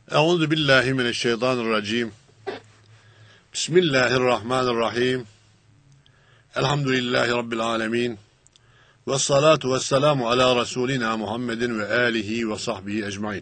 Euzu billahi mineşşeytanirracim. Bismillahirrahmanirrahim. Elhamdülillahi rabbil alamin. Ves salatu vesselamu ala rasulina Muhammedin ve alihi ve sahbihi ecmaîn.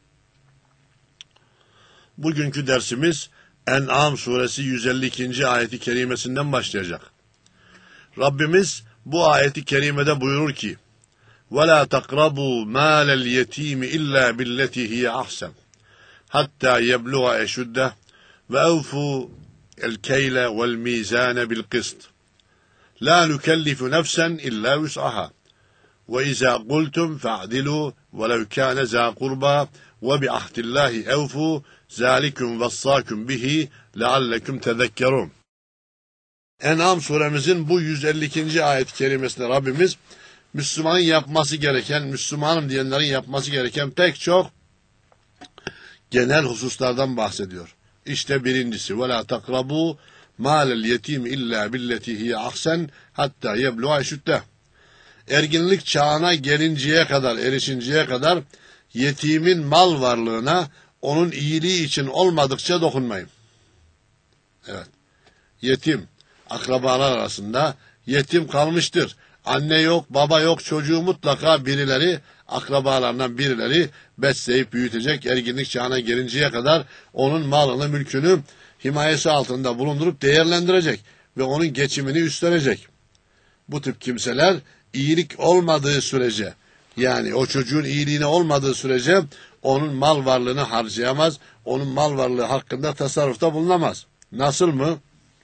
Bugünkü dersimiz En'am suresi 152. ayeti kerimesinden başlayacak. Rabbimiz bu ayeti kerimede buyurur ki: "Ve la takrabu mâlel yetîmi illâ billeti hiye ahsen. Hatta yebluğa eşudde ve evfu el keyle vel mizane bil kıst. La nukellifu nefsen illa vus'aha. Ve izâ kultum fa'dilu ve lev kâne zâ kurba ve bi ahdillahi evfu zâlikum vessâkum bihi leallekum tezekkerûn." En'am suremizin bu 152. ayet kerimesinde Rabbimiz Müslümanın yapması gereken, Müslümanım diyenlerin yapması gereken pek çok genel hususlardan bahsediyor. İşte birincisi: وَلَا تَقْرَبُوا مَالَ الْيَتِيمِ اِلَّا بِالَّتِي هِيَ اَحْسَنْ hatta يَبْلُغَ eşudde. Erginlik çağına gelinceye kadar, erişinceye kadar yetimin mal varlığına onun iyiliği için olmadıkça dokunmayın. Evet. Yetim, akrabalar arasında yetim kalmıştır. Anne yok, baba yok, çocuğu mutlaka birileri, akrabalarından birileri besleyip büyütecek, erginlik çağına gelinceye kadar onun malını, mülkünü himayesi altında bulundurup değerlendirecek ve onun geçimini üstlenecek. Bu tip kimseler iyilik olmadığı sürece, yani o çocuğun iyiliğine olmadığı sürece onun mal varlığını harcayamaz, onun mal varlığı hakkında tasarrufta bulunamaz. Nasıl mı?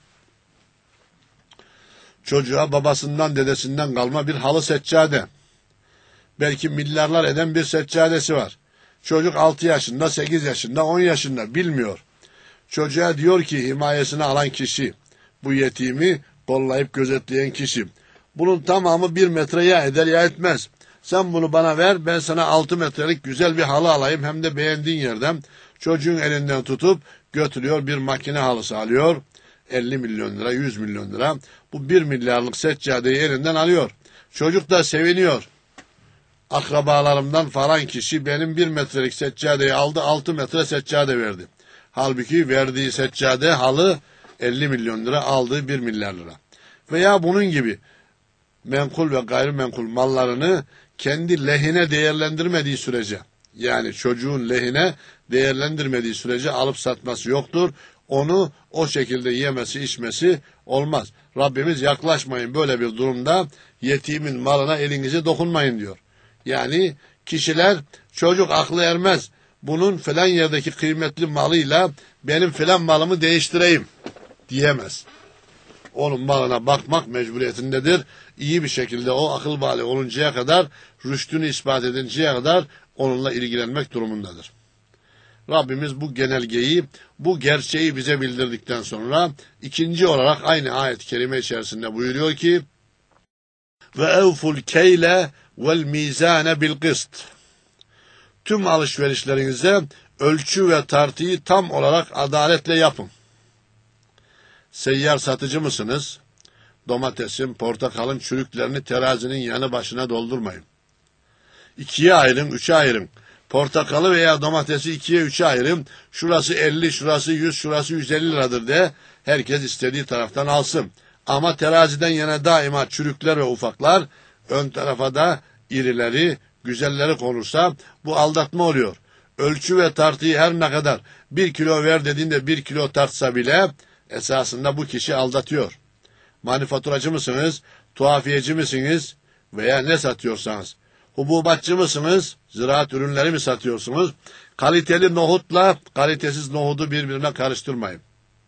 Çocuğa babasından, dedesinden kalma bir halı seccade, belki milyarlar eden bir seccadesi var. Çocuk 6 yaşında, 8 yaşında, 10 yaşında bilmiyor. Çocuğa diyor ki himayesine alan kişi, bu yetimi kollayıp gözetleyen kişi, bunun tamamı 1 metre ya eder ya etmez. Sen bunu bana ver, ben sana 6 metrelik güzel bir halı alayım, hem de beğendiğin yerden. Çocuğun elinden tutup götürüyor, bir makine halısı alıyor. 50 milyon lira, 100 milyon lira. Bu 1 milyarlık seccadeyi elinden alıyor. Çocuk da seviniyor. Akrabalarımdan falan kişi benim 1 metrelik seccadeyi aldı, 6 metre seccade verdi. Halbuki verdiği seccade, halı 50 milyon lira, aldığı 1 milyar lira. Veya bunun gibi menkul ve gayrimenkul mallarını kendi lehine değerlendirmediği sürece, yani çocuğun lehine değerlendirmediği sürece alıp satması yoktur. Onu o şekilde yemesi, içmesi olmaz. Rabbimiz yaklaşmayın böyle bir durumda, yetimin malına elinize dokunmayın diyor. Yani kişiler, çocuk aklı ermez, bunun falan yerdeki kıymetli malıyla benim falan malımı değiştireyim diyemez. Onun malına bakmak mecburiyetindedir. İyi bir şekilde o akıl bali oluncaya kadar, rüştünü ispat edinceye kadar onunla ilgilenmek durumundadır. Rabbimiz bu genelgeyi, bu gerçeği bize bildirdikten sonra ikinci olarak aynı ayet-i kerime içerisinde buyuruyor ki: ve evful keyle vel mizane bil kıst. Tüm alışverişlerinize ölçü ve tartıyı tam olarak adaletle yapın. Seyyar satıcı mısınız? Domatesin, portakalın çürüklerini terazinin yanı başına doldurmayın. 2'ye ayırın, 3'e ayırın. Portakalı veya domatesi 2'ye 3'e ayırın. Şurası 50, şurası 100, şurası 150 liradır de herkes istediği taraftan alsın. Ama teraziden yana daima çürükler ve ufaklar, ön tarafa da irileri, güzelleri konursa bu aldatma oluyor. Ölçü ve tartıyı her ne kadar 1 kilo ver dediğinde 1 kilo tartsa bile esasında bu kişi aldatıyor. Manifaturacı mısınız, tuhafiyeci misiniz veya ne satıyorsanız, hububatçı mısınız, ziraat ürünleri mi satıyorsunuz? Kaliteli nohutla kalitesiz nohudu birbirine karıştırmayın.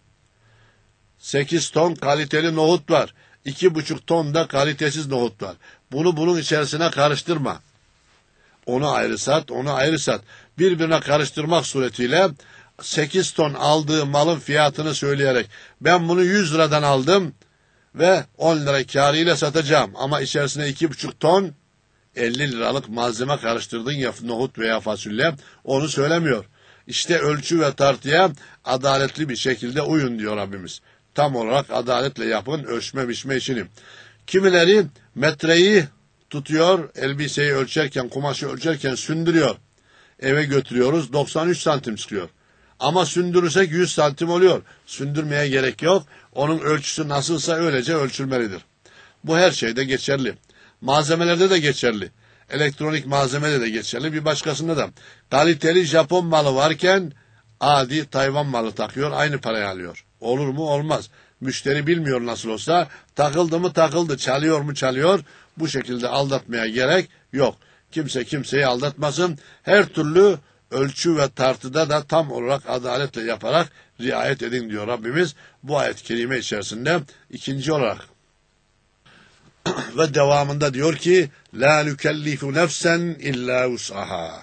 8 ton kaliteli nohut var, 2,5 ton da kalitesiz nohut var. Bunu bunun içerisine karıştırma. Onu ayrı sat, onu ayrı sat. Birbirine karıştırmak suretiyle 8 ton aldığı malın fiyatını söyleyerek, ben bunu 100 liradan aldım ve 10 lira kârıyla satacağım ama içerisine 2,5 ton 50 liralık malzeme karıştırdın ya, nohut veya fasulye, onu söylemiyor. İşte ölçü ve tartıya adaletli bir şekilde uyun diyor Rabbimiz. Tam olarak adaletle yapın ölçme biçme işini. Kimileri metreyi tutuyor, elbiseyi ölçerken, kumaşı ölçerken sündürüyor. eve götürüyoruz 93 santim çıkıyor. Ama sündürürsek 100 santim oluyor. Sündürmeye gerek yok. Onun ölçüsü nasılsa öylece ölçülmelidir. Bu her şeyde geçerli. Malzemelerde de geçerli. Elektronik malzemede de geçerli. Bir başkasında da. Kaliteli Japon malı varken adi Tayvan malı takıyor. Aynı parayı alıyor. Olur mu? Olmaz. Müşteri bilmiyor nasıl olsa. Takıldı mı takıldı. Çalıyor mu çalıyor. Bu şekilde aldatmaya gerek yok. Kimse kimseyi aldatmasın. Her türlü ölçü ve tartıda da tam olarak adaletle yaparak riayet edin diyor Rabbimiz bu ayet-i kerime içerisinde ikinci olarak. Ve devamında diyor ki la nükellifu nefsen illa vus'aha.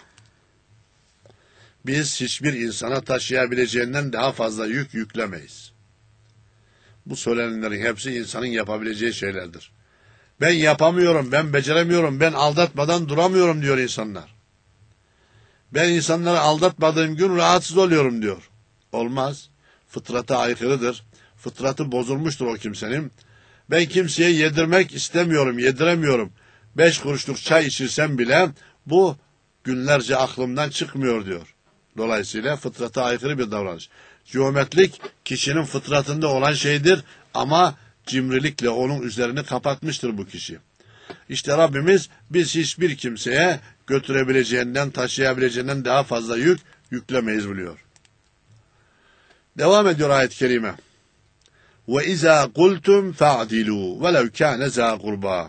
Biz hiçbir insana taşıyabileceğinden daha fazla yük yüklemeyiz. Bu söylenenlerin hepsi insanın yapabileceği şeylerdir. Ben yapamıyorum, ben beceremiyorum, ben aldatmadan duramıyorum diyor insanlar. Ben insanları aldatmadığım gün rahatsız oluyorum diyor. Olmaz. Fıtrata aykırıdır. Fıtratı bozulmuştur o kimsenin. Ben kimseye yedirmek istemiyorum, yediremiyorum. 5 kuruşluk çay içirsem bile bu günlerce aklımdan çıkmıyor diyor. Dolayısıyla fıtrata aykırı bir davranış. Cömertlik kişinin fıtratında olan şeydir ama cimrilikle onun üzerini kapatmıştır bu kişi. İşte Rabbimiz biz hiçbir kimseye götürebileceğinden, taşıyabileceğinden daha fazla yük yüklemeyiz biliyor. Devam ediyor ayet-i kerime. وَاِذَا قُلْتُمْ فَعْدِلُوا وَلَوْ كَانَ زَا قُرْبًا.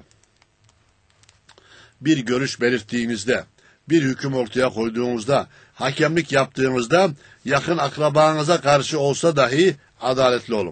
Bir görüş belirttiğinizde, bir hüküm ortaya koyduğunuzda, hakemlik yaptığınızda yakın akrabanıza karşı olsa dahi adaletli olun.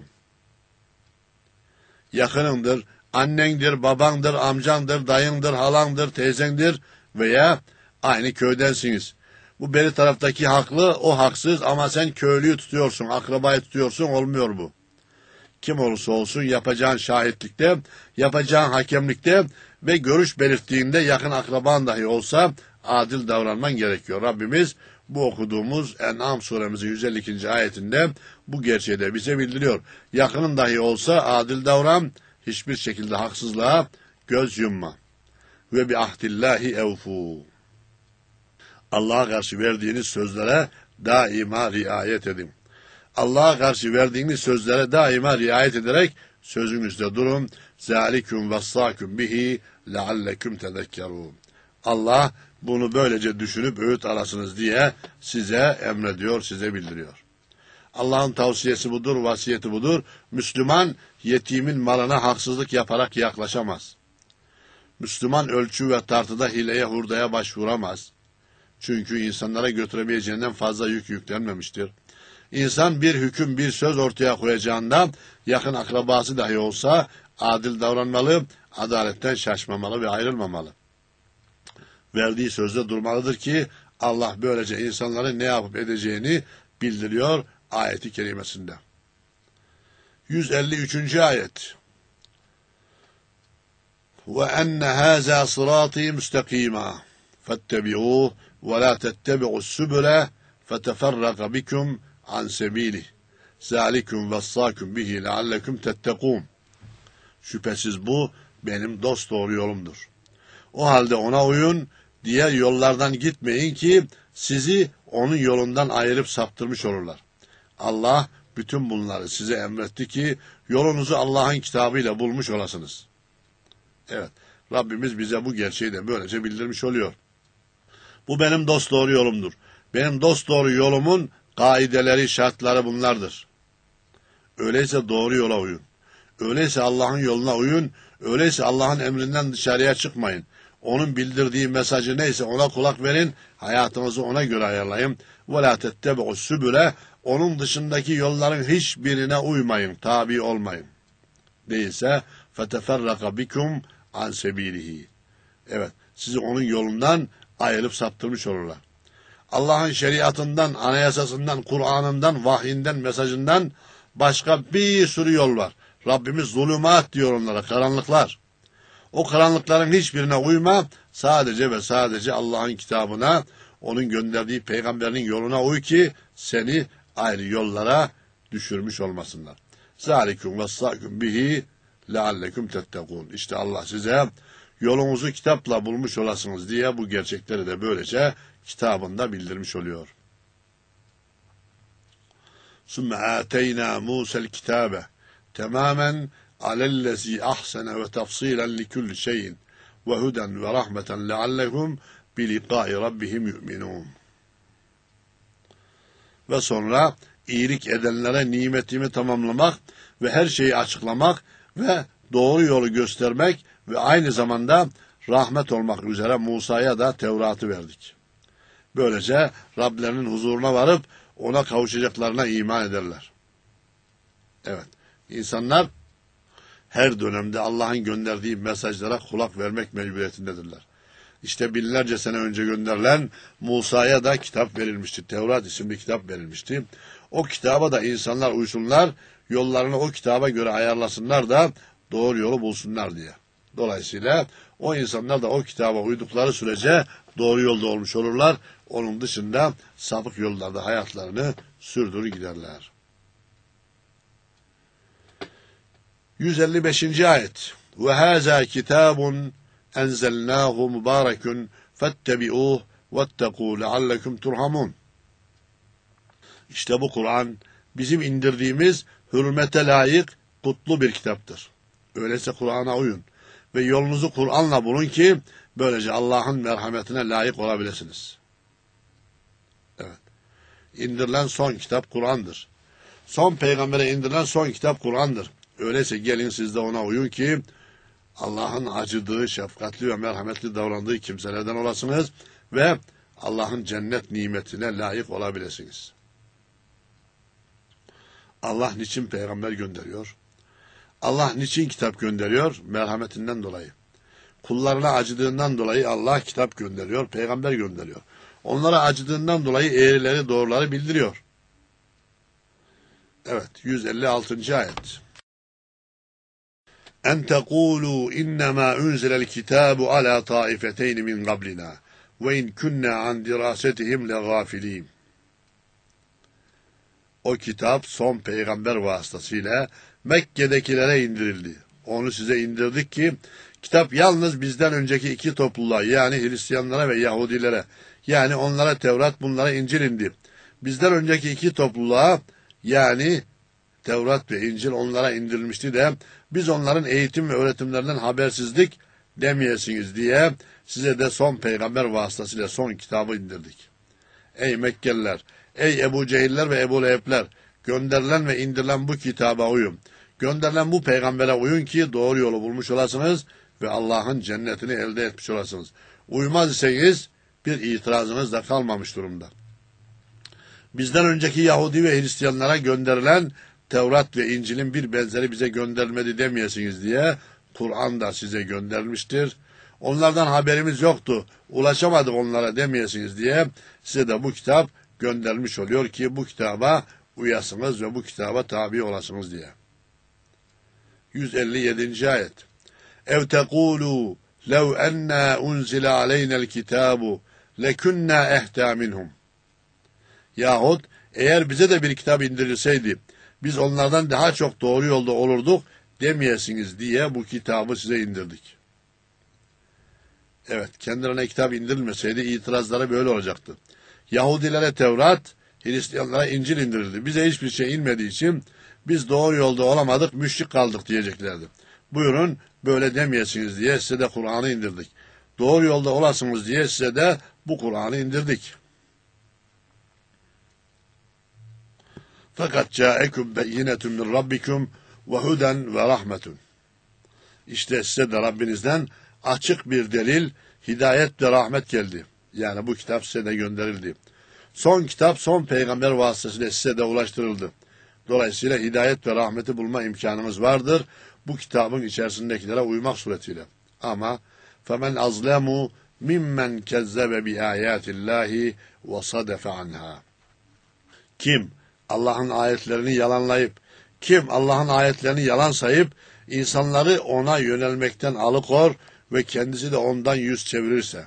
Yakınındır, annendir, babandır, amcandır, dayındır, halandır, teyzendir veya aynı köydensiniz. Bu beri taraftaki haklı, o haksız ama sen köylüyü tutuyorsun, akrabayı tutuyorsun, olmuyor bu. Kim olursa olsun yapacağın şahitlikte, yapacağın hakemlikte ve görüş belirttiğinde yakın akraban dahi olsa adil davranman gerekiyor. Rabbimiz bu okuduğumuz En'am suremizin 152. ayetinde bu gerçeği de bize bildiriyor. Yakının dahi olsa adil davran, hiçbir şekilde haksızlığa göz yumma. Ve bi ahdillahi evfu. Allah'a karşı verdiğiniz sözlere daima riayet edin. Allah'a karşı verdiğiniz sözlere daima riayet ederek sözünüzde durun. Zalikum vessâkum bihi leallekum tezekkerûn. Allah bunu böylece düşünüp öğüt alasınız diye size emrediyor, size bildiriyor. Allah'ın tavsiyesi budur, vasiyeti budur. Müslüman yetimin malına haksızlık yaparak yaklaşamaz. Müslüman ölçü ve tartıda hileye hurdaya başvuramaz. Çünkü insanlara götüremeyeceğinden fazla yük yüklenmemiştir. İnsan bir hüküm, bir söz ortaya koyacağında yakın akrabası dahi olsa adil davranmalı, adaletten şaşmamalı ve ayrılmamalı. Verdiği sözde durmalıdır ki Allah böylece insanların ne yapıp edeceğini bildiriyor ayeti kerimesinde. 153. ayet. وَاَنَّ هَذَا صِرَاطِي مُسْتَقِيمًا فَاتَّبِعُوهُ وَلَا تَتَّبِعُوا السُّبُلَ فَتَفَرَّقَ بِكُمْ عَنْ سَب۪يلِهِ ذَٰلِكُمْ وَصَّاكُمْ بِهِ لَعَلَّكُمْ تَتَّقُونَ. Şüphesiz bu benim dosdoğru yolumdur. O halde ona uyun, diğer yollardan gitmeyin ki sizi onun yolundan ayırıp saptırmış olurlar. Allah bütün bunları size emretti ki yolunuzu Allah'ın kitabıyla bulmuş olasınız. Evet, Rabbimiz bize bu gerçeği de böylece bildirmiş oluyor. Bu benim dosdoğru yolumdur. Benim dosdoğru yolumun kaideleri, şartları bunlardır. Öyleyse doğru yola uyun. Öyleyse Allah'ın yoluna uyun. Öyleyse Allah'ın emrinden dışarıya çıkmayın. Onun bildirdiği mesajı neyse ona kulak verin. Hayatınızı ona göre ayarlayın. وَلَا تَتَّبِعُوا السُّبُلَ. Onun dışındaki yolların hiçbirine uymayın, tabi olmayın. Değilse فَتَفَرَّقَ بِكُمْ عَنْ سَب۪يلِهِ. Evet, sizi onun yolundan ayrılıp saptırmış olurlar. Allah'ın şeriatından, anayasasından, Kur'an'ından, vahyinden, mesajından başka bir sürü yol var. Rabbimiz zulümat diyor onlara, karanlıklar. O karanlıkların hiçbirine uyma, sadece ve sadece Allah'ın kitabına, onun gönderdiği peygamberinin yoluna uy ki seni ayrı yollara düşürmüş olmasınlar. Zalikum vessâkum bihi leallekum tettekûn. İşte Allah size yolunuzu kitapla bulmuş olasınız diye bu gerçekleri de böylece kitabında bildirmiş oluyor. ثُمَّ آتَيْنَا مُوسَى الْكِتَابَ تَمَامًا عَلَى الَّذ۪ي أَحْسَنَ وَتَفْصِيلًا لِكُلِّ شَيْءٍ وَهُدًى وَرَحْمَةً لَعَلَّهُمْ بِلِقَاءِ رَبِّهِمْ يُؤْمِنُونَ. Ve sonra iyilik edenlere nimetimi tamamlamak ve her şeyi açıklamak ve doğru yolu göstermek ve aynı zamanda rahmet olmak üzere Musa'ya da Tevrat'ı verdik. Böylece Rablerinin huzuruna varıp ona kavuşacaklarına iman ederler. Evet, insanlar her dönemde Allah'ın gönderdiği mesajlara kulak vermek mecburiyetindedirler. İşte binlerce sene önce gönderilen Musa'ya da kitap verilmişti. Tevrat isimli kitap verilmişti. O kitaba da insanlar uysunlar, yollarını o kitaba göre ayarlasınlar da doğru yolu bulsunlar diye. Dolayısıyla o insanlar da o kitaba uydukları sürece doğru yolda olmuş olurlar. Onun dışında sapık yollarda hayatlarını sürdürür giderler. 155. ayet. Ve hâzâ kitâbun enzelnâhu mübârekun fettebi'ûh vettekû leallekum turhamun. İşte bu Kur'an bizim indirdiğimiz hürmete layık kutlu bir kitaptır. Öyleyse Kur'an'a uyun ve yolunuzu Kur'an'la bulun ki böylece Allah'ın merhametine layık olabilirsiniz. Evet. İndirilen son kitap Kur'an'dır. Son peygambere indirilen son kitap Kur'an'dır. Öyleyse gelin siz de ona uyun ki Allah'ın acıdığı, şefkatli ve merhametli davrandığı kimselerden olasınız ve Allah'ın cennet nimetine layık olabilirsiniz. Allah niçin peygamber gönderiyor? Allah niçin kitap gönderiyor? Merhametinden dolayı. Kullarına acıdığından dolayı Allah kitap gönderiyor, peygamber gönderiyor. Onlara acıdığından dolayı eğrileri doğruları bildiriyor. Evet, 156. ayet. En tekulu innema unzilel kitabu ala taifeteyn min qablina ve in kunna an dirasetihim legafilin. O kitap son peygamber vasıtasıyla Mekke'dekilere indirildi. Onu size indirdik ki kitap yalnız bizden önceki iki topluluğa yani Hristiyanlara ve Yahudilere yani onlara Tevrat bunlara İncil indi. Bizden önceki iki topluluğa yani Tevrat ve İncil onlara indirilmişti de biz onların eğitim ve öğretimlerinden habersizlik demeyesiniz diye size de son peygamber vasıtasıyla son kitabı indirdik. Ey Mekkeliler, ey Ebu Cehiller ve Ebu Lehebler, gönderilen ve indirilen bu kitaba uyun. Gönderilen bu peygambere uyun ki doğru yolu bulmuş olasınız ve Allah'ın cennetini elde etmiş olasınız. Uymaz iseniz bir itirazınız da kalmamış durumda. Bizden önceki Yahudi ve Hristiyanlara gönderilen Tevrat ve İncil'in bir benzeri bize gönderilmedi demeyesiniz diye Kur'an da size gönderilmiştir. Onlardan haberimiz yoktu, ulaşamadık onlara demeyesiniz diye size de bu kitap gönderilmiş oluyor ki bu kitaba uyasınız ve bu kitaba tabi olasınız diye. 157. ayet. Ev tekulu lev enna unzile aleynel kitabu lekunna ehta minhum. Yahut eğer bize de bir kitap indirilseydi biz onlardan daha çok doğru yolda olurduk demeyesiniz diye bu kitabı size indirdik. Evet, kendilerine kitap indirilmeseydi itirazları böyle olacaktı. Yahudilere Tevrat, Hristiyanlara İncil indirildi. Bize hiçbir şey inmediği için biz doğru yolda olamadık, müşrik kaldık diyeceklerdi. Buyurun böyle demeyesiniz diye size de Kur'an'ı indirdik. Doğru yolda olasınız diye size de bu Kur'an'ı indirdik. Fakat câekum beyinetun min rabbikum ve huden ve rahmetun. İşte size de Rabbinizden açık bir delil, hidayet ve rahmet geldi. Yani bu kitap size de gönderildi. Son kitap son peygamber vasıtasıyla size de ulaştırıldı. Dolayısıyla hidayet ve rahmeti bulma imkanımız vardır. Bu kitabın içerisindekilere uymak suretiyle. Ama فَمَنْ أَظْلَمُوا مِمَّنْ كَذَّبَ بِآيَاتِ اللّٰهِ وَصَدَفَ عَنْهَا. Kim Allah'ın ayetlerini yalanlayıp, kim Allah'ın ayetlerini yalan sayıp, insanları ona yönelmekten alıkor ve kendisi de ondan yüz çevirirse.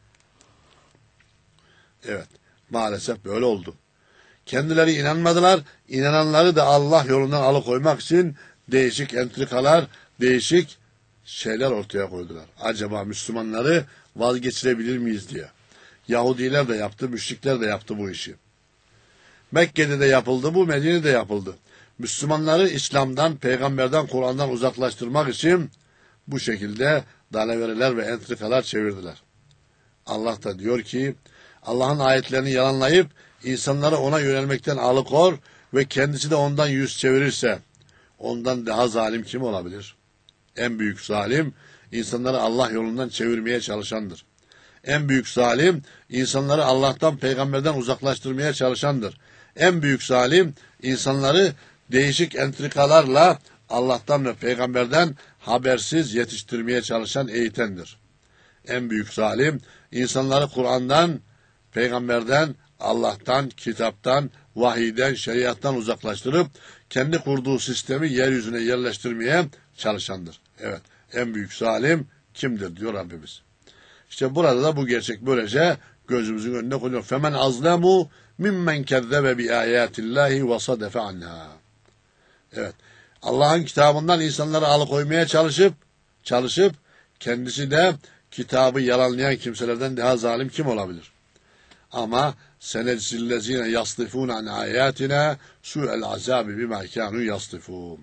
Evet, maalesef böyle oldu. Kendileri inanmadılar, inananları da Allah yolundan alıkoymak için değişik entrikalar, değişik şeyler ortaya koydular. Acaba Müslümanları vazgeçirebilir miyiz diye. Yahudiler de yaptı, müşrikler de yaptı bu işi. Mekke'de de yapıldı bu, Medine'de yapıldı. Müslümanları İslam'dan, peygamberden, Kur'an'dan uzaklaştırmak için bu şekilde dalaveriler ve entrikalar çevirdiler. Allah da diyor ki, Allah'ın ayetlerini yalanlayıp insanları ona yönelmekten alıkor ve kendisi de ondan yüz çevirirse, ondan daha zalim kim olabilir? En büyük zalim, insanları Allah yolundan çevirmeye çalışandır. En büyük zalim, insanları Allah'tan, peygamberden uzaklaştırmaya çalışandır. En büyük zalim, insanları değişik entrikalarla Allah'tan ve peygamberden habersiz yetiştirmeye çalışan eğitendir. En büyük zalim, insanları Kur'an'dan, peygamberden, Allah'tan, kitaptan, vahiyden, şeriattan uzaklaştırıp kendi kurduğu sistemi yeryüzüne yerleştirmeye çalışandır. Evet, en büyük zalim kimdir diyor Rabbimiz. İşte burada da bu gerçek böylece gözümüzün önüne koyuyor. Femen azlemu mimmen kezzebe bi ayatillahi ve sadefe anha. Evet. Allah'ın kitabından insanları alıkoymaya çalışıp kendisi de kitabı yalanlayan kimselerden daha zalim kim olabilir? Ama senedzillezine yastifun an ayatina su'el azabi bima kanu yastifun.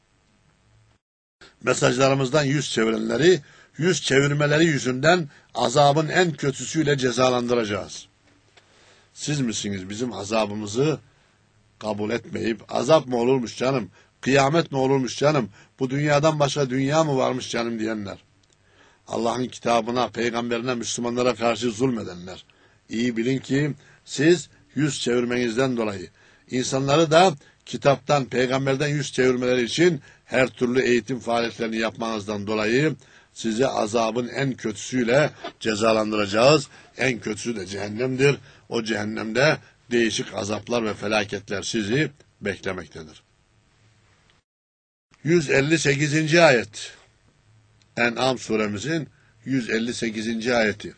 Mesajlarımızdan yüz çevirenleri, yüz çevirmeleri yüzünden azabın en kötüsüyle cezalandıracağız. Siz misiniz bizim azabımızı kabul etmeyip, azap mı olurmuş canım, kıyamet mi olurmuş canım, bu dünyadan başka dünya mı varmış canım diyenler. Allah'ın kitabına, peygamberine, Müslümanlara karşı zulmedenler. İyi bilin ki siz yüz çevirmenizden dolayı, insanları da kitaptan, peygamberden yüz çevirmeleri için her türlü eğitim faaliyetlerini yapmanızdan dolayı sizi azabın en kötüsüyle cezalandıracağız. En kötüsü de cehennemdir. O cehennemde değişik azaplar ve felaketler sizi beklemektedir. 158. ayet. En'am suremizin 158. ayeti.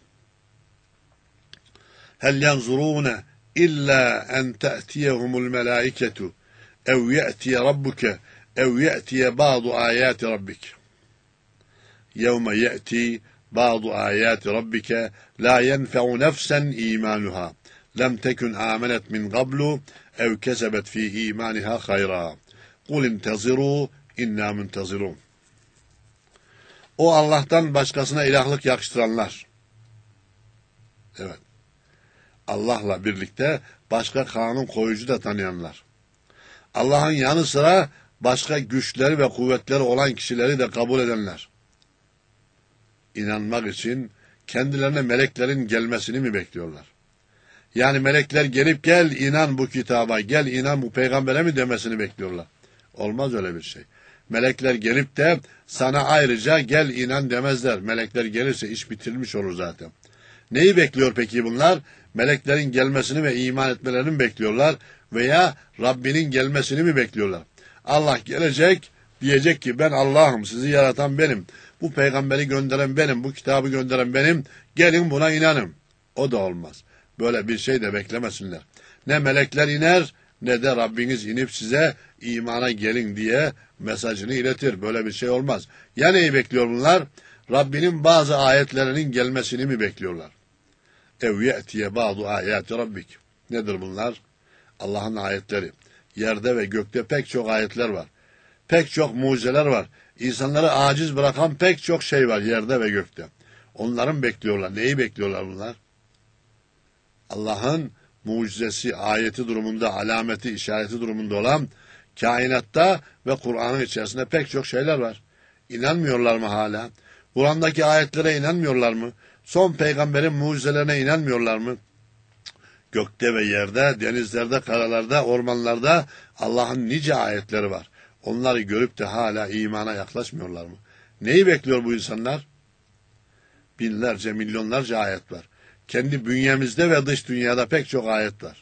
Hel yanzurune illa en te'tiyehumul melaiketu ev ye'tiye rabbuke ev ye'tiye ba'du ayati rabbik. Yevme ye'ti ba'du ayati rabbike la yenfe'u nefsen imanuha lem tekun amenet min qablu ev kesebet fi imaniha hayra. Kul inteziru inna muntezirun. O Allah'tan başkasına ilahlık yakıştıranlar. Evet. Allah'la birlikte başka kanun koyucu da tanıyanlar. Allah'ın yanı sıra başka güçleri ve kuvvetleri olan kişileri de kabul edenler. İnanmak için kendilerine meleklerin gelmesini mi bekliyorlar? Yani melekler gelip gel inan bu kitaba, gel inan bu peygambere mi demesini bekliyorlar. Olmaz öyle bir şey. Melekler gelip de sana ayrıca gel inan demezler. Melekler gelirse iş bitirilmiş olur zaten. Neyi bekliyor peki bunlar? Meleklerin gelmesini ve iman etmelerini mi bekliyorlar? Veya Rabbinin gelmesini mi bekliyorlar? Allah gelecek, diyecek ki ben Allah'ım, sizi yaratan benim. Bu peygamberi gönderen benim, bu kitabı gönderen benim. Gelin buna inanın. O da olmaz. Böyle bir şey de beklemesinler. Ne melekler iner, ne de Rabbiniz inip size imana gelin diye mesajını iletir. Böyle bir şey olmaz. Ya neyi bekliyor bunlar? Rabbinin bazı ayetlerinin gelmesini mi bekliyorlar? Ev ye'tiye ba'du ayati rabbik. Nedir bunlar? Allah'ın ayetleri. Yerde ve gökte pek çok ayetler var. Pek çok mucizeler var. İnsanları aciz bırakan pek çok şey var yerde ve gökte. Onların bekliyorlar. Neyi bekliyorlar bunlar? Allah'ın mucizesi, ayeti durumunda, alameti, işareti durumunda olan kainatta ve Kur'an'ın içerisinde pek çok şeyler var. İnanmıyorlar mı hala? Kur'an'daki ayetlere inanmıyorlar mı? Son peygamberin mucizelerine inanmıyorlar mı? Gökte ve yerde, denizlerde, karalarda, ormanlarda Allah'ın nice ayetleri var. Onları görüp de hala imana yaklaşmıyorlar mı? Neyi bekliyor bu insanlar? Binlerce, milyonlarca ayet var. Kendi bünyemizde ve dış dünyada pek çok ayet var.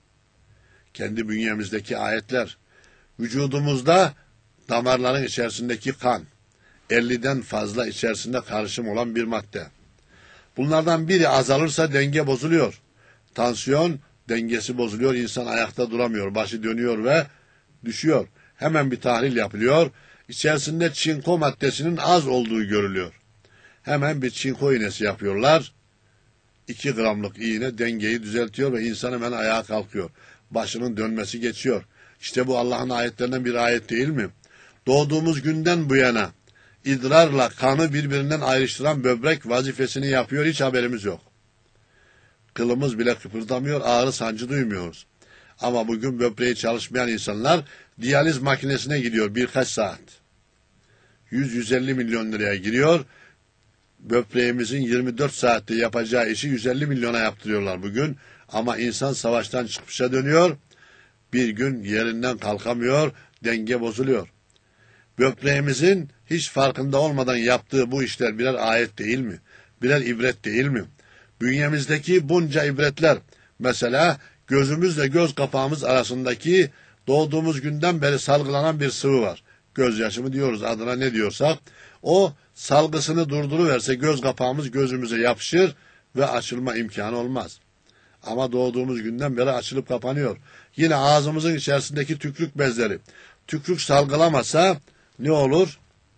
Kendi bünyemizdeki ayetler, vücudumuzda damarların içerisindeki kan, 50'den fazla içerisinde karışım olan bir madde. Bunlardan biri azalırsa denge bozuluyor. Tansiyon dengesi bozuluyor, insan ayakta duramıyor, başı dönüyor ve düşüyor. Hemen bir tahlil yapılıyor, içerisinde çinko maddesinin az olduğu görülüyor. Hemen bir çinko iğnesi yapıyorlar. 2 gramlık iğne dengeyi düzeltiyor ve insan hemen ayağa kalkıyor. Başının dönmesi geçiyor. İşte bu Allah'ın ayetlerinden bir ayet değil mi? Doğduğumuz günden bu yana idrarla kanı birbirinden ayrıştıran böbrek vazifesini yapıyor, hiç haberimiz yok. Kılımız bile kıpırdamıyor, ağrı sancı duymuyoruz. Ama bugün böbreği çalışmayan insanlar diyaliz makinesine gidiyor birkaç saat. 100-150 milyon liraya giriyor. Böbreğimizin 24 saatte yapacağı işi 150 milyona yaptırıyorlar bugün. Ama insan savaştan çıkmışa dönüyor. Bir gün yerinden kalkamıyor, denge bozuluyor. Böbreğimizin hiç farkında olmadan yaptığı bu işler birer ayet değil mi? Birer ibret değil mi? Bünyemizdeki bunca ibretler, mesela gözümüzle göz kapağımız arasındaki doğduğumuz günden beri salgılanan bir sıvı var. Gözyaşı mı diyoruz, adına ne diyorsak, o salgısını durduruverse göz kapağımız gözümüze yapışır ve açılma imkanı olmaz. Ama doğduğumuz günden beri açılıp kapanıyor. Yine ağzımızın içerisindeki tükrük bezleri. Tükrük salgılamasa ne olur?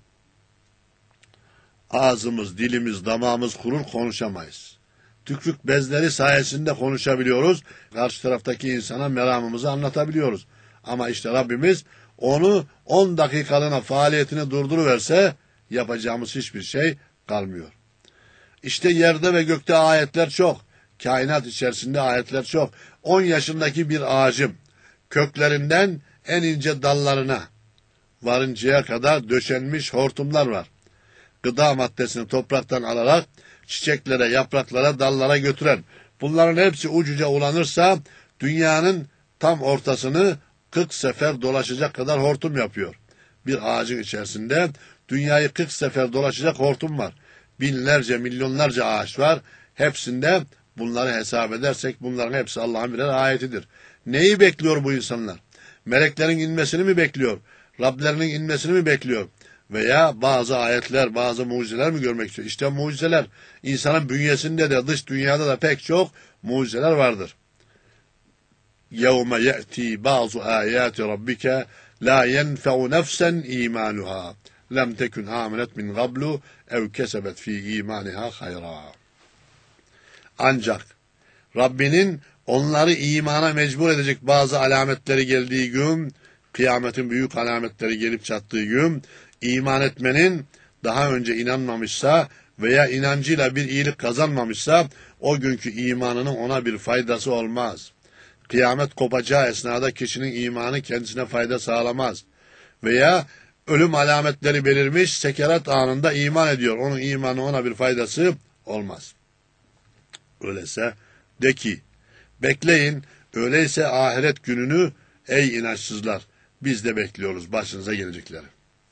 Ağzımız, dilimiz, damağımız kurur, konuşamayız. Tükrük bezleri sayesinde konuşabiliyoruz. Karşı taraftaki insana meramımızı anlatabiliyoruz. Ama işte Rabbimiz onu 10 dakikalığına faaliyetini durduruverse yapacağımız hiçbir şey kalmıyor. İşte yerde ve gökte ayetler çok. Kainat içerisinde ayetler çok. 10 yaşındaki bir ağacım köklerinden en ince dallarına varıncaya kadar döşenmiş hortumlar var. Gıda maddesini topraktan alarak çiçeklere, yapraklara, dallara götüren, bunların hepsi ucuca ulanırsa dünyanın tam ortasını 40 sefer dolaşacak kadar hortum yapıyor. Bir ağacın içerisinde dünyayı 40 sefer dolaşacak hortum var. Binlerce, milyonlarca ağaç var. Hepsinde bunları hesap edersek bunların hepsi Allah'ın birer ayetidir. Neyi bekliyor bu insanlar? Meleklerin inmesini mi bekliyor? Rablerinin inmesini mi bekliyor? Veya bazı ayetler, bazı mucizeler mi görmek istiyor? İşte mucizeler. İnsanın bünyesinde de dış dünyada da pek çok mucizeler vardır. يَوْمَ يَأْتِي بَعْضُ آيَاتِ رَبِّكَ لَا يَنْفَعُ نَفْسًا إِيمَانُهَا لَمْ تَكُنْ آمَنَتْ مِنْ قَبْلُ اَوْ كَسَبَتْ ف۪ي اِيمَانِهَا خَيْرًا. Ancak Rabbinin onları imana mecbur edecek bazı alametleri geldiği gün, kıyametin büyük alametleri gelip çattığı gün, iman etmenin daha önce inanmamışsa veya inancıyla bir iyilik kazanmamışsa o günkü imanının ona bir faydası olmaz. Kıyamet kopacağı esnada kişinin imanı kendisine fayda sağlamaz. Veya ölüm alametleri belirmiş, sekerat anında iman ediyor. Onun imanı ona bir faydası olmaz. Öyleyse de ki, bekleyin, öyleyse ahiret gününü ey inançsızlar, biz de bekliyoruz başınıza gelecekleri.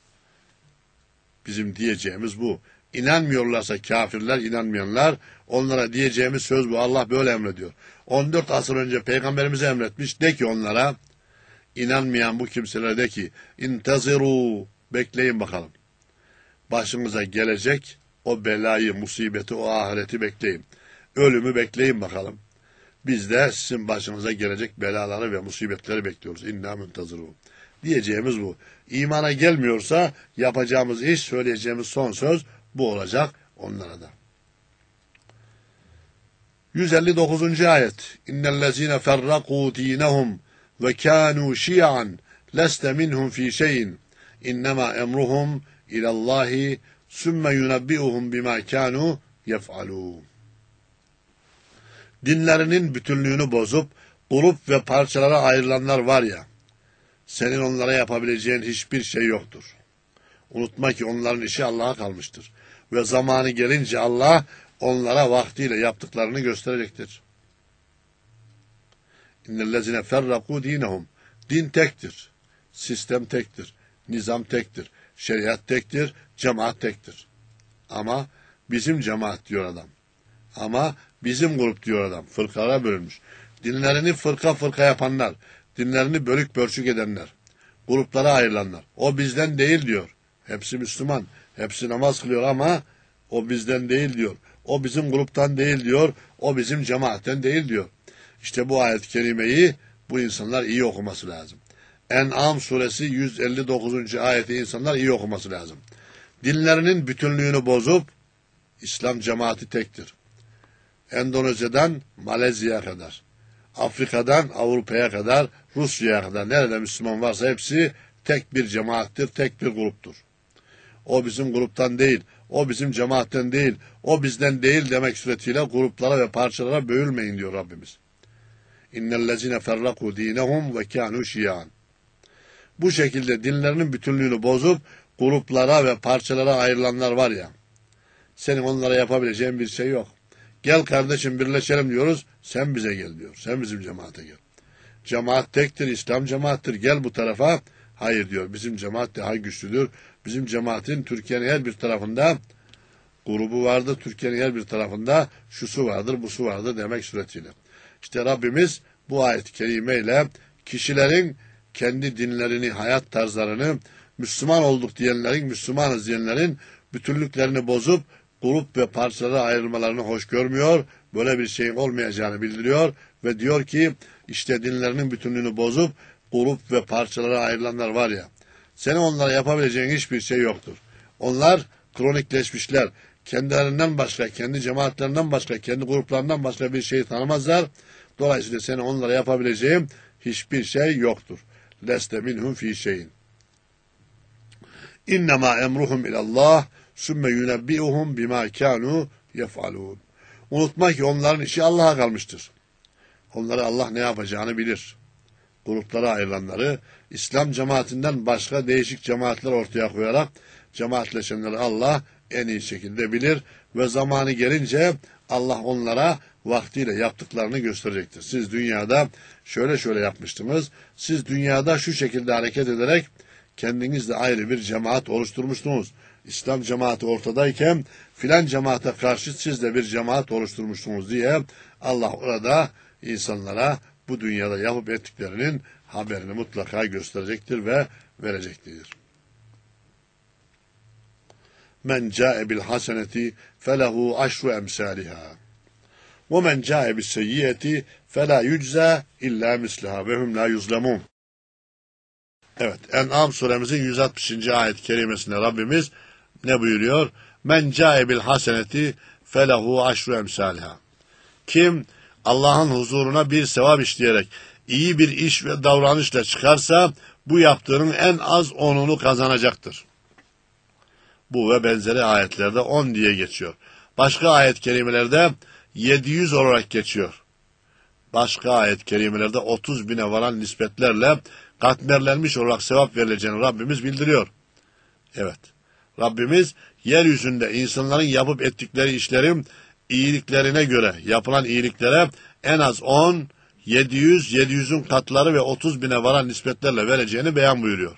Bizim diyeceğimiz bu. İnanmıyorlarsa kafirler, inanmayanlar, onlara diyeceğimiz söz bu. Allah böyle emrediyor. 14 asır önce Peygamberimize emretmiş. De ki onlara, inanmayan bu kimselere de ki, intaziru, bekleyin bakalım. Başınıza gelecek o belayı, musibeti, o ahireti bekleyin. Ölümü bekleyin bakalım. Biz de sizin başınıza gelecek belaları ve musibetleri bekliyoruz. İnna muntazirun. Diyeceğimiz bu. İmana gelmiyorsa yapacağımız iş, söyleyeceğimiz son söz bu olacak onlara da. 159. ayet. İnnellezine ferrakû dînehum ve kânû şi'an leste minhum fî şeyin. İnnemâ emruhum ilallâhi sümme yunebbi'uhum bimâ kânû yef'alûn. Dinlerinin bütünlüğünü bozup grup ve parçalara ayrılanlar var ya, senin onlara yapabileceğin hiçbir şey yoktur. Unutma ki onların işi Allah'a kalmıştır. Ve zamanı gelince Allah onlara vaktiyle yaptıklarını gösterecektir. İnnellezine ferrakû dînehum. Din tektir. Sistem tektir. Nizam tektir. Şeriat tektir. Cemaat tektir. Ama bizim cemaat diyor adam. Ama bizim grup diyor adam. Fırkalara bölünmüş. Dinlerini fırka fırka yapanlar. Dinlerini bölük pörçük edenler. Gruplara ayrılanlar. O bizden değil diyor. Hepsi Müslüman. Hepsi namaz kılıyor ama o bizden değil diyor. O bizim gruptan değil diyor. O bizim cemaatten değil diyor. İşte bu ayet-i kerimeyi bu insanlar iyi okuması lazım. En'am suresi 159. ayeti insanlar iyi okuması lazım. Dinlerinin bütünlüğünü bozup İslam cemaati tektir. Endonezya'dan Malezya'ya kadar, Afrika'dan Avrupa'ya kadar, Rusya'ya kadar nerede Müslüman varsa hepsi tek bir cemaattir, tek bir gruptur. O bizim gruptan değil, o bizim cemaatten değil, o bizden değil demek suretiyle gruplara ve parçalara bölünmeyin diyor Rabbimiz. İnnellezine ferraku dinehum ve kânu şiyan. Bu şekilde dinlerinin bütünlüğünü bozup gruplara ve parçalara ayrılanlar var ya, senin onlara yapabileceğin bir şey yok. Gel kardeşim birleşelim diyoruz, sen bize gel diyor, sen bizim cemaate gel. Cemaat tektir, İslam cemaattir, gel bu tarafa. Hayır diyor, bizim cemaat daha güçlüdür. Bizim cemaatin Türkiye'nin her bir tarafında grubu vardır, Türkiye'nin her bir tarafında şusu vardır, busu vardır demek suretiyle. İşte Rabbimiz bu ayet-i kerimeyle kişilerin kendi dinlerini, hayat tarzlarını, Müslüman olduk diyenlerin, Müslümanız diyenlerin bütünlüklerini bozup grup ve parçalara ayrılmalarını hoş görmüyor. Böyle bir şeyin olmayacağını bildiriyor ve diyor ki işte dinlerinin bütünlüğünü bozup grup ve parçalara ayrılanlar var ya, senin onlara yapabileceğin hiçbir şey yoktur. Onlar kronikleşmişler. Kendilerinden başka, kendi cemaatlerinden başka, kendi gruplarından başka bir şeyi tanımazlar. Dolayısıyla senin onlara yapabileceğin hiçbir şey yoktur. Leste minhum fi şeyin. İnnemâ emruhum ilallah sümme yunebbi'uhum bimâ kânû yef'alûn. Unutma ki onların işi Allah'a kalmıştır. Onları Allah ne yapacağını bilir. Gruplara ayrılanları İslam cemaatinden başka değişik cemaatler ortaya koyarak cemaatleşenleri Allah en iyi şekilde bilir ve zamanı gelince Allah onlara vaktiyle yaptıklarını gösterecektir. Siz dünyada şöyle şöyle yapmıştınız, siz dünyada şu şekilde hareket ederek kendinizle ayrı bir cemaat oluşturmuştunuz. İslam cemaati ortadayken filan cemaate karşı siz de bir cemaat oluşturmuştunuz diye Allah orada insanlara bu dünyada yapıp ettiklerinin haberini mutlaka gösterecektir ve verecektir. Men ca'e bil haseneti felehu aşru emsaliha. Ve men ca'e bis seyyiyeti fela yücza illa misliha ve hum la yuzlemun. Evet, En'am suremizin 160. ayet-i kerimesinde Rabbimiz ne buyuruyor? Men ca'e bil haseneti felehu aşru emsaliha. Kim Allah'ın huzuruna bir sevap işleyerek iyi bir iş ve davranışla çıkarsa bu yaptığının en az 10'unu kazanacaktır. Bu ve benzeri ayetlerde 10 diye geçiyor. Başka ayet-i kerimelerde 700 olarak geçiyor. Başka ayet-i kerimelerde 30 bine varan nispetlerle katmerlenmiş olarak sevap verileceğini Rabbimiz bildiriyor. Evet, Rabbimiz yeryüzünde insanların yapıp ettikleri işlerin iyiliklerine göre yapılan iyiliklere en az 10, 700, 700'ün katları ve 30 bine varan nispetlerle vereceğini beyan buyuruyor.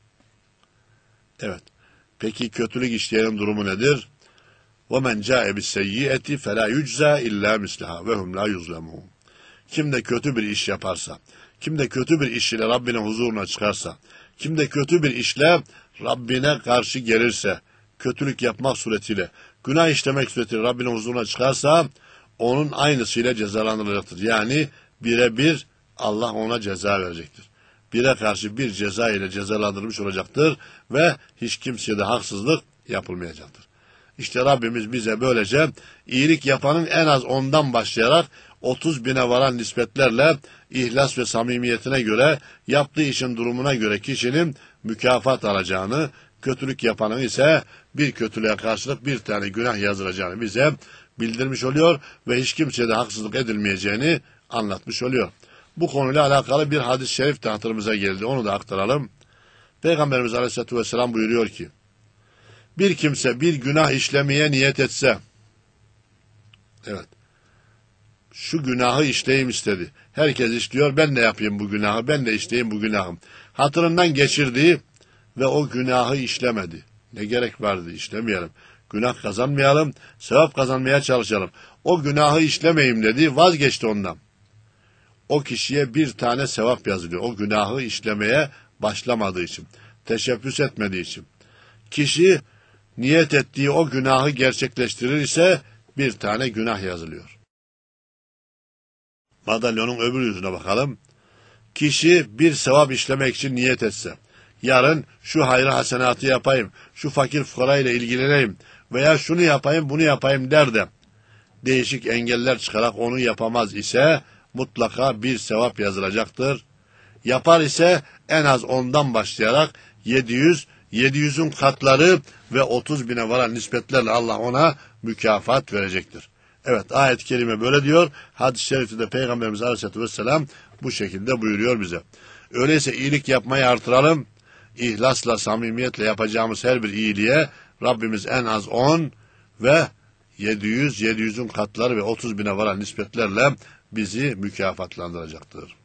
Evet. Peki kötülük işleyenin durumu nedir? وَمَنْ جَاءَ بِالسَّيِّئَةِ فَلَا يُجْزَى اِلَّا مِسْلِهَا وَهُمْ لَا يُظْلَمُونَ. Kim de kötü bir iş yaparsa, kim de kötü bir iş ile Rabbinin huzuruna çıkarsa, kim de kötü bir işle Rabbine karşı gelirse, kötülük yapmak suretiyle, günah işlemek suretiyle Rabbinin huzuruna çıkarsa, onun aynısıyla cezalandırılacaktır. Yani birebir Allah ona ceza verecektir. Bire karşı bir ceza ile cezalandırılmış olacaktır ve hiç kimseye de haksızlık yapılmayacaktır. İşte Rabbimiz bize böylece iyilik yapanın en az 10'dan başlayarak 30 bine varan nispetlerle ihlas ve samimiyetine göre, yaptığı işin durumuna göre kişinin mükafat alacağını, kötülük yapanın ise bir kötülüğe karşılık bir tane günah yazılacağını bize bildirmiş oluyor ve hiç kimseye de haksızlık edilmeyeceğini anlatmış oluyor. Bu konuyla alakalı bir hadis-i şerif de hatırımıza geldi. Onu da aktaralım. Peygamberimiz Aleyhisselatü Vesselam buyuruyor ki, bir kimse bir günah işlemeye niyet etse, evet, şu günahı işleyeyim istedi. Herkes işliyor, ben de yapayım bu günahı, ben de işleyeyim bu günahı. Hatırından geçirdiği ve o günahı işlemedi. Ne gerek vardı, işlemeyelim. Günah kazanmayalım, sevap kazanmaya çalışalım. O günahı işlemeyeyim dedi, vazgeçti ondan. O kişiye bir tane sevap yazılıyor. O günahı işlemeye başlamadığı için, teşebbüs etmediği için. Kişi niyet ettiği o günahı gerçekleştirir ise bir tane günah yazılıyor. Madalyonun öbür yüzüne bakalım. Kişi bir sevap işlemek için niyet etse, yarın şu hayır hasenatı yapayım, şu fakir fukara ile ilgileneyim veya şunu yapayım, bunu yapayım der de, değişik engeller çıkarak onu yapamaz ise mutlaka bir sevap yazılacaktır. Yapar ise en az ondan başlayarak 700, 700'ün katları ve 30 bine varan nispetlerle Allah ona mükafat verecektir. Evet, ayet-i kerime böyle diyor. Hadis-i şerifte de Peygamberimiz Aleyhisselatü Vesselam bu şekilde buyuruyor bize. Öyleyse iyilik yapmayı artıralım. İhlasla, samimiyetle yapacağımız her bir iyiliğe Rabbimiz en az 10 ve 700, 700'ün katları ve 30 bine varan nispetlerle bizi mükafatlandıracaktır.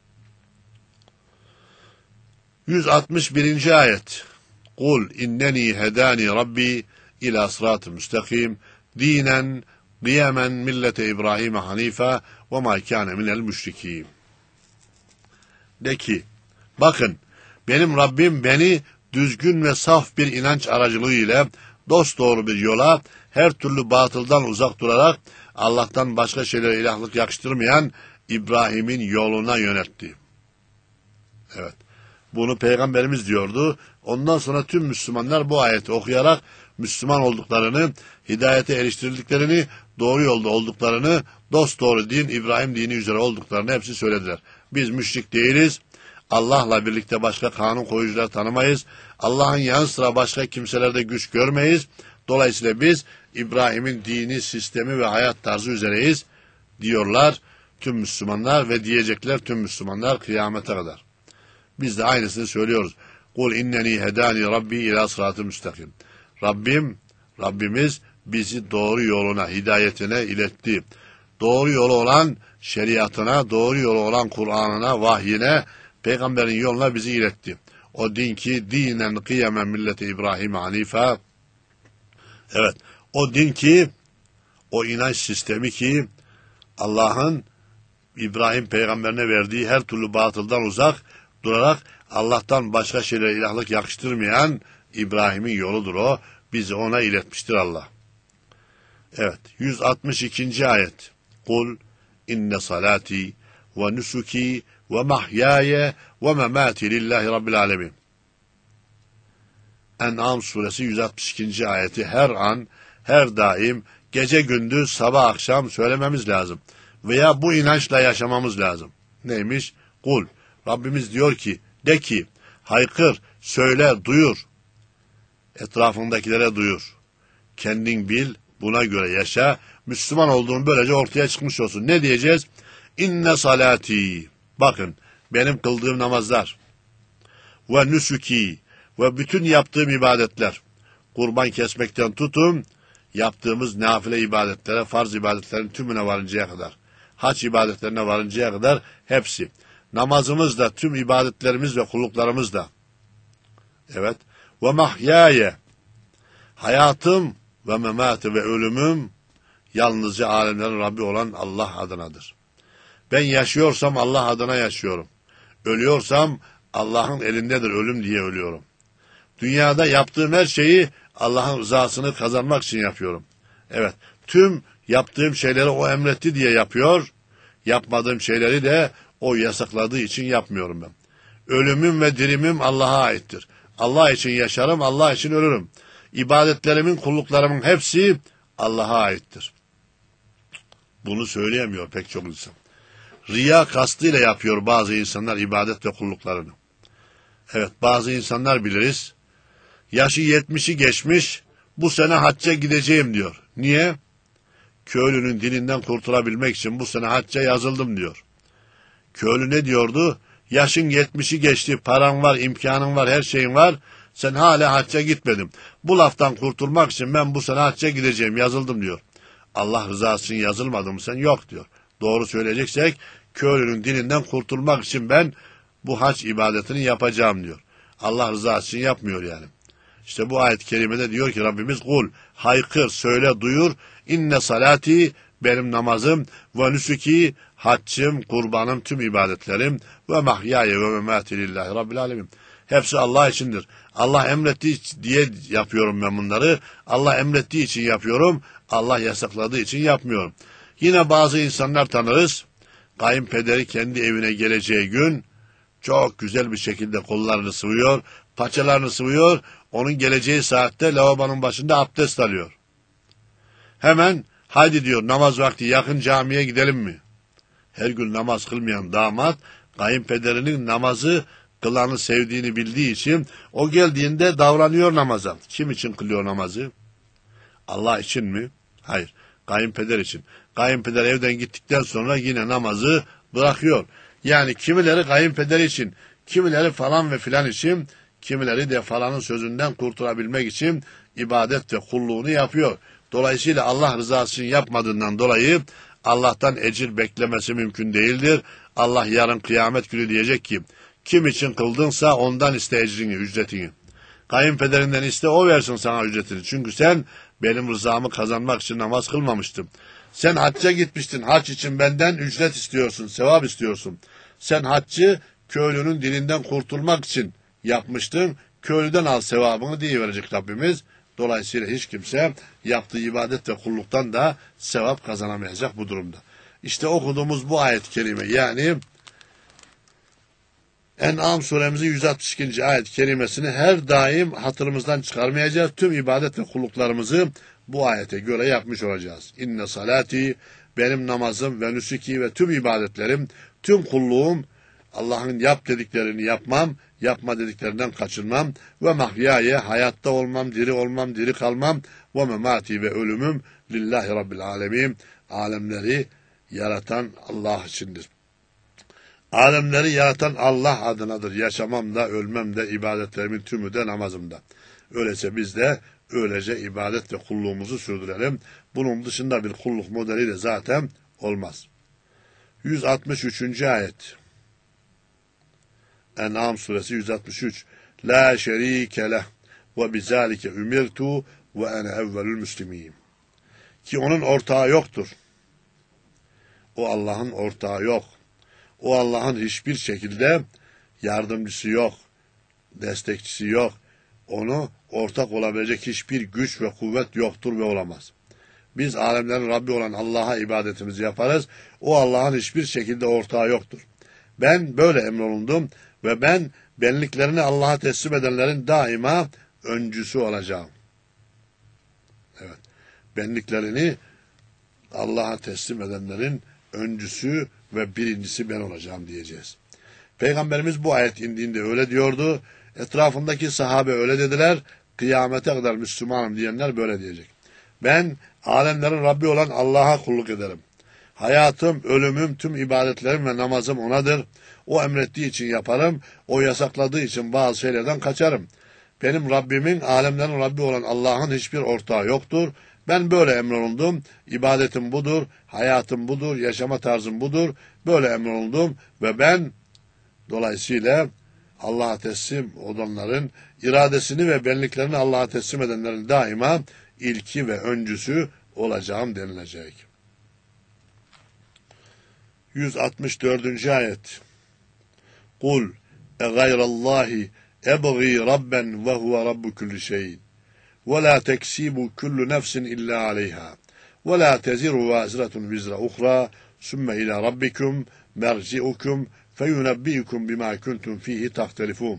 161. ayet. Kul inneni hedani Rabbi ila sırat-ı müstakim dinen diyemen millete İbrahim hanife ve ma kâne minel müşrikîn. De ki, bakın benim Rabbim beni düzgün ve saf bir inanç aracılığı ile dosdoğru bir yola, her türlü batıldan uzak durarak Allah'tan başka şeylere ilahlık yakıştırmayan İbrahim'in yoluna yöneltti. Evet. Bunu Peygamberimiz diyordu. Ondan sonra tüm Müslümanlar bu ayeti okuyarak Müslüman olduklarını, hidayete eriştirildiklerini, doğru yolda olduklarını, dosdoğru din, İbrahim dini üzere olduklarını hepsi söylediler. Biz müşrik değiliz. Allah'la birlikte başka kanun koyucular tanımayız. Allah'ın yanı sıra başka kimselerde güç görmeyiz. Dolayısıyla biz İbrahim'in dini, sistemi ve hayat tarzı üzereyiz diyorlar tüm Müslümanlar ve diyecekler tüm Müslümanlar kıyamete kadar. Biz de aynısını söylüyoruz. Kul inneni hedani Rabbi ila sırat-ı müstakim. Rabbimiz bizi doğru yoluna, hidayetine iletti. Doğru yolu olan şeriatına, doğru yolu olan Kur'an'ına, vahyine, Peygamberin yoluna bizi iletti. O din ki dinen kıyamen milleti İbrahim hanife. Evet, o din ki, o inanç sistemi ki Allah'ın İbrahim peygamberine verdiği her türlü batıldan uzak durarak Allah'tan başka şeylere ilahlık yakıştırmayan İbrahim'in yoludur o. Bizi ona iletmiştir Allah. Evet, 162. ayet. Kul inne salati ve nusuki ve mahyaya ve memati lillahi rabbil alemin. En'am suresi 162. ayeti her an, her daim, gece gündüz, sabah akşam söylememiz lazım. Veya bu inançla yaşamamız lazım. Neymiş? Kul. Rabbimiz diyor ki, de ki, haykır, söyle, duyur. Etrafındakilere duyur. Kendin bil, buna göre yaşa. Müslüman olduğun böylece ortaya çıkmış olsun. Ne diyeceğiz? İnne salati. Bakın, benim kıldığım namazlar. Ve nusuki. Ve bütün yaptığım ibadetler. Kurban kesmekten tutun, yaptığımız nafile ibadetlere, farz ibadetlerin tümüne varıncaya kadar. Hac ibadetlerine varıncaya kadar hepsi. Namazımız da, tüm ibadetlerimiz ve kulluklarımız da. Evet. Ve mahyaya. Hayatım ve memati ve ölümüm yalnızca alemlerin Rabbi olan Allah adınadır. Ben yaşıyorsam Allah adına yaşıyorum. Ölüyorsam Allah'ın elindedir ölüm diye ölüyorum. Dünyada yaptığım her şeyi Allah'ın rızasını kazanmak için yapıyorum. Evet, tüm yaptığım şeyleri o emretti diye yapıyor, yapmadığım şeyleri de o yasakladığı için yapmıyorum ben. Ölümüm ve dirimim Allah'a aittir. Allah için yaşarım, Allah için ölürüm. İbadetlerimin, kulluklarımın hepsi Allah'a aittir. Bunu söyleyemiyor pek çok insan. Riya kastıyla yapıyor bazı insanlar ibadet ve kulluklarını. Evet, bazı insanlar biliriz. Yaşı 70'i geçmiş, bu sene hacca gideceğim diyor. Niye? Köylünün dilinden kurtulabilmek için bu sene hacca yazıldım diyor. Köylü ne diyordu? Yaşın 70'i geçti, paran var, imkanın var, her şeyin var. Sen hala hacca gitmedin. Bu laftan kurtulmak için ben bu sene hacca gideceğim, yazıldım diyor. Allah rızası için yazılmadın mı sen? Yok diyor. Doğru söyleyeceksek köylünün dilinden kurtulmak için ben bu hac ibadetini yapacağım diyor. Allah rızası için yapmıyor yani. İşte bu ayet-i kerimede diyor ki Rabbimiz kul, haykır, söyle, duyur, inne salati, benim namazım, ve nusuki, haccım, kurbanım, tüm ibadetlerim, ve mahyaya ve memati lillahi rabbil alemin. Hepsi Allah içindir. Allah emrettiği diye yapıyorum ben bunları. Allah emrettiği için yapıyorum. Allah yasakladığı için yapmıyorum. Yine bazı insanlar tanırız. Kayınpederi kendi evine geleceği gün çok güzel bir şekilde kollarını sıvıyor, paçalarını sıvıyor. Onun geleceği saatte lavabonun başında abdest alıyor. Hemen Haydi diyor namaz vakti yakın camiye gidelim mi? Her gün namaz kılmayan damat kayınpederinin namazı kılanı sevdiğini bildiği için o geldiğinde davranıyor namaza. Kim için kılıyor namazı? Allah için mi? Hayır. Kayınpeder için. Kayınpeder evden gittikten sonra yine namazı bırakıyor. Yani kimileri kayınpeder için, kimileri falan ve filan için, kimileri de falanın sözünden kurtulabilmek için ibadet ve kulluğunu yapıyor. Dolayısıyla Allah rızası için yapmadığından dolayı Allah'tan ecir beklemesi mümkün değildir. Allah yarın kıyamet günü diyecek ki, kim için kıldınsa ondan iste ecrini, ücretini. Kayınpederinden iste, o versin sana ücretini. Çünkü sen benim rızamı kazanmak için namaz kılmamıştın. Sen hacca gitmiştin, hac için benden ücret istiyorsun, sevap istiyorsun. Sen haccı köylünün dilinden kurtulmak için yapmıştın, köylüden al sevabını diye verecek Rabbimiz. Dolayısıyla hiç kimse yaptığı ibadet ve kulluktan da sevap kazanamayacak bu durumda. İşte okuduğumuz bu ayet-i kerime, yani En'am suremizin 162. ayet-i kerimesini her daim hatırımızdan çıkarmayacağız. Tüm ibadet ve kulluklarımızı bu ayete göre yapmış olacağız. İnne salati, benim namazım ve nüsuki ve tüm ibadetlerim, tüm kulluğum, Allah'ın yap dediklerini yapmam, yapma dediklerinden kaçırmam ve mahyaye, hayatta olmam, diri kalmam ve memati ve ölümüm lillahi rabbil alemin, alemleri yaratan Allah içindir. Alemleri yaratan Allah adınadır. Yaşamam da, ölmem de, ibadetlerimin tümü de namazımda. Öyleyse biz de öylece ibadet ve kulluğumuzu sürdürelim. Bunun dışında bir kulluk modeli de zaten olmaz. 163. ayet. En'am suresi 163. La şerike leh ve bizalike ümirtu ve ene evvelül müslimiyim. Ki onun ortağı yoktur. O Allah'ın ortağı yok. O Allah'ın hiçbir şekilde yardımcısı yok, destekçisi yok. Onu ortak olabilecek hiçbir güç ve kuvvet yoktur ve olamaz. Biz alemlerin Rabbi olan Allah'a ibadetimizi yaparız. O Allah'ın hiçbir şekilde ortağı yoktur. Ben böyle emrolundum ve ben benliklerini Allah'a teslim edenlerin daima öncüsü olacağım. Evet. Benliklerini Allah'a teslim edenlerin öncüsü ve birincisi ben olacağım diyeceğiz. Peygamberimiz bu ayet indiğinde öyle diyordu. Etrafındaki sahabe öyle dediler. Kıyamete kadar Müslümanım diyenler böyle diyecek. Ben alemlerin Rabbi olan Allah'a kulluk ederim. Hayatım, ölümüm, tüm ibadetlerim ve namazım O'nadır. O emrettiği için yaparım. O yasakladığı için bazı şeylerden kaçarım. Benim Rabbimin, alemlerin Rabbi olan Allah'ın hiçbir ortağı yoktur. Ben böyle emrolundum. İbadetim budur, hayatım budur, yaşama tarzım budur. Böyle emrolundum ve ben dolayısıyla Allah'a teslim olanların iradesini ve benliklerini Allah'a teslim edenlerin daima ilki ve öncüsü olacağım denilecek. 164. ayet. Kul gayrallahi ebği rabben ve huve rabbu kulli şeyin. وَلَا تَكْسِيبُ كُلُّ نَفْسٍ إِلَّا عَلَيْهَا وَلَا تَزِرُ وَازِرَةٌ وِزْرَ أُخْرَى ثُمَّ إِلَى رَبِّكُمْ مَرْجِعُكُمْ فَيُنَبِّئُكُمْ بِمَا كُنْتُمْ فِيهِ تَخْتَلِفُونَ.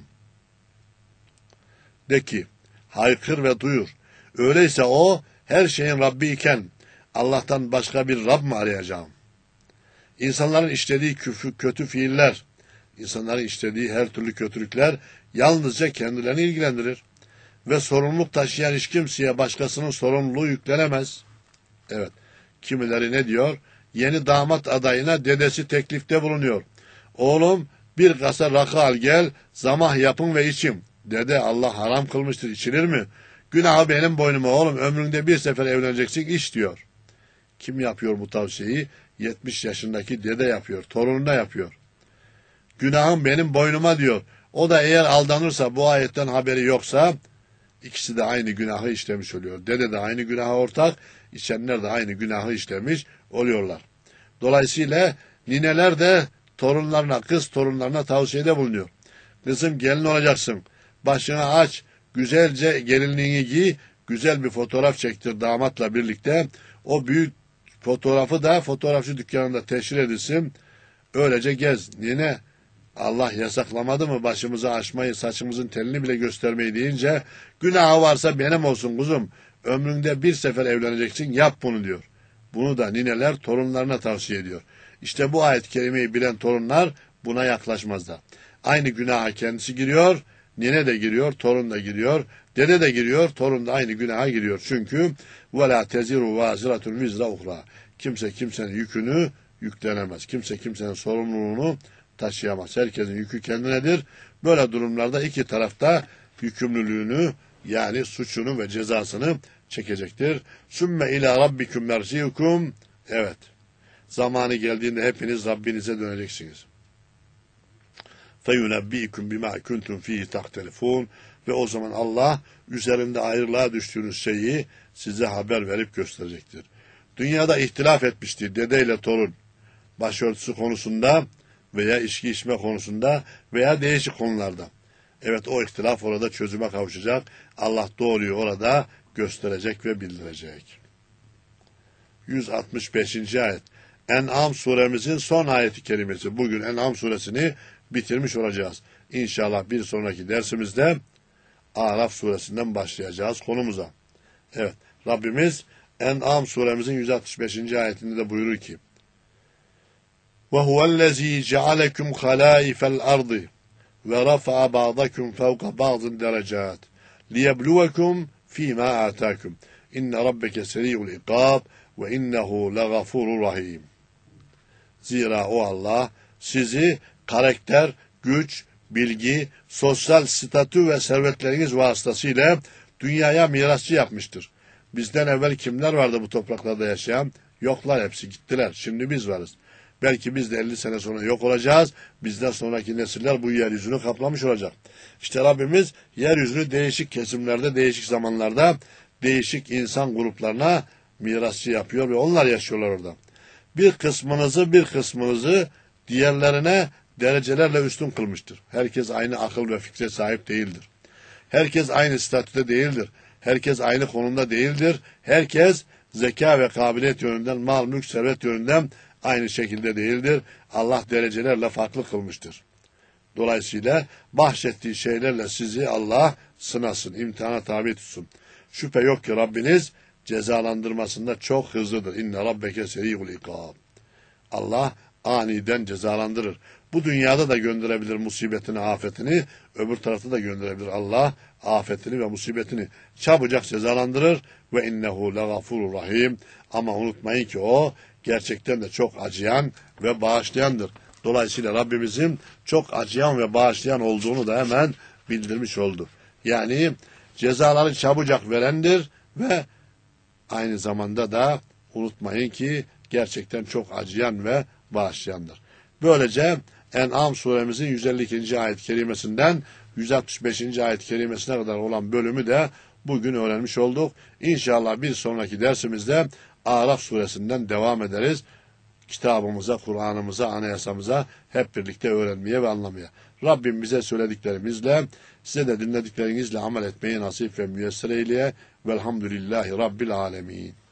De ki, haykır ve duyur. Öyleyse o her şeyin Rabbi iken Allah'tan başka bir Rab mı arayacağım? İnsanların işlediği kötü fiiller, insanların işlediği her türlü kötülükler yalnızca kendilerini ilgilendirir. Ve sorumluluk taşıyan hiç kimseye başkasının sorumluluğu yüklenemez. Evet, kimileri ne diyor? Yeni damat adayına dedesi teklifte bulunuyor. Oğlum bir kasa rakı al gel, zamah yapın ve için. Dede Allah haram kılmıştır, içilir mi? Günahı benim boynuma oğlum, ömründe bir sefer evleneceksin, iç diyor. Kim yapıyor bu tavsiyeyi? 70 yaşındaki dede yapıyor, torununa yapıyor. Günahım benim boynuma diyor. O da eğer aldanırsa, bu ayetten haberi yoksa, İkisi de aynı günahı işlemiş oluyor. Dede de aynı günaha ortak, içenler de aynı günahı işlemiş oluyorlar. Dolayısıyla nineler de torunlarına, kız torunlarına tavsiyede bulunuyor. Kızım gelin olacaksın, başını aç, güzelce gelinliğini giy, güzel bir fotoğraf çektir damatla birlikte. O büyük fotoğrafı da fotoğrafçı dükkanında teşhir edilsin. Öylece gez. Nine, Allah yasaklamadı mı başımızı açmayı, saçımızın telini bile göstermeyi deyince, günahı varsa benim olsun kuzum, ömründe bir sefer evleneceksin, yap bunu diyor. Bunu da nineler torunlarına tavsiye ediyor. İşte bu ayet-i kerimeyi bilen torunlar buna yaklaşmazlar. Aynı günaha kendisi giriyor, nine de giriyor, torun da giriyor, dede de giriyor, torun da aynı günaha giriyor. Çünkü وَلَا تَزِرُ وَازِرَةٌ وِزْرَ اُخْرَى Kimse kimsenin yükünü yüklenemez. Kimse kimsenin sorumluluğunu taşıyamaz. Herkesin yükü kendinedir. Böyle durumlarda iki tarafta yükümlülüğünü yani suçunu ve cezasını çekecektir. Sümme ila rabbikum merciukum. Evet. Zamanı geldiğinde hepiniz Rabbinize döneceksiniz. Feyunebbiikum bima kuntum fihi tahtelifun ve o zaman Allah üzerinde ayrılığa düştüğünüz şeyi size haber verip gösterecektir. Dünyada ihtilaf etmiştir dedeyle torun başörtüsü konusunda veya içki içme konusunda veya değişik konularda. Evet o ihtilaf orada çözüme kavuşacak. Allah doğruyu orada gösterecek ve bildirecek. 165. ayet. En'am suremizin son ayeti kerimesi. Bugün En'am suresini bitirmiş olacağız. İnşallah bir sonraki dersimizde Araf suresinden başlayacağız konumuza. Evet Rabbimiz En'am suremizin 165. ayetinde de buyurur ki وَهُوَ الَّذ۪ي جَعَلَكُمْ خَلَائِفَ الْأَرْضِ وَرَفَعَ بَعْضَكُمْ فَوْقَ بَعْضٍ دَرَجَاتٍ لِيَبْلُوَكُمْ ف۪ي مَا آتَاكُمْ اِنَّ رَبَّكَ سَرِيعُ الْعِقَابِ وَاِنَّهُ لَغَفُورٌ رَحِيمٌ Zira o Allah sizi karakter, güç, bilgi, sosyal statü ve servetleriniz vasıtasıyla dünyaya mirasçı yapmıştır. Bizden evvel kimler vardı bu topraklarda yaşayan? Yoklar hepsi gittiler. Şimdi biz varız. Belki biz de 50 sene sonra yok olacağız. Bizden sonraki nesiller bu yeryüzünü kaplamış olacak. İşte Rabbimiz yeryüzünü değişik kesimlerde, değişik zamanlarda, değişik insan gruplarına mirasçı yapıyor ve onlar yaşıyorlar orada. Bir kısmınızı diğerlerine derecelerle üstün kılmıştır. Herkes aynı akıl ve fikre sahip değildir. Herkes aynı statüde değildir. Herkes aynı konumda değildir. Herkes zeka ve kabiliyet yönünden, mal, mülk, servet yönünden aynı şekilde değildir. Allah derecelerle farklı kılmıştır. Dolayısıyla bahşettiği şeylerle sizi Allah sınasın, imtihana tabi tutsun. Şüphe yok ki Rabbiniz cezalandırmasında çok hızlıdır. İnne rabbeke seri'ul ikab. Allah aniden cezalandırır. Bu dünyada da gönderebilir musibetini, afetini, öbür tarafta da gönderebilir Allah afetini ve musibetini. Çabucak cezalandırır ve innehu legafurur rahim. Ama unutmayın ki o gerçekten de çok acıyan ve bağışlayandır. Dolayısıyla Rabbimizin çok acıyan ve bağışlayan olduğunu da hemen bildirmiş oldu. Yani cezaları çabucak verendir ve aynı zamanda da unutmayın ki gerçekten çok acıyan ve bağışlayandır. Böylece En'am suremizin 152. ayet-i kerimesinden 165. ayet-i kerimesine kadar olan bölümü de bugün öğrenmiş olduk. İnşallah bir sonraki dersimizde Araf suresinden devam ederiz. Kitabımıza, Kur'an'ımıza, anayasamıza hep birlikte öğrenmeye ve anlamaya. Rabbim bize söylediklerimizle, size de dinlediklerinizle amel etmeyi nasip ve müyesser eyleye. Velhamdülillahi Rabbil alemin.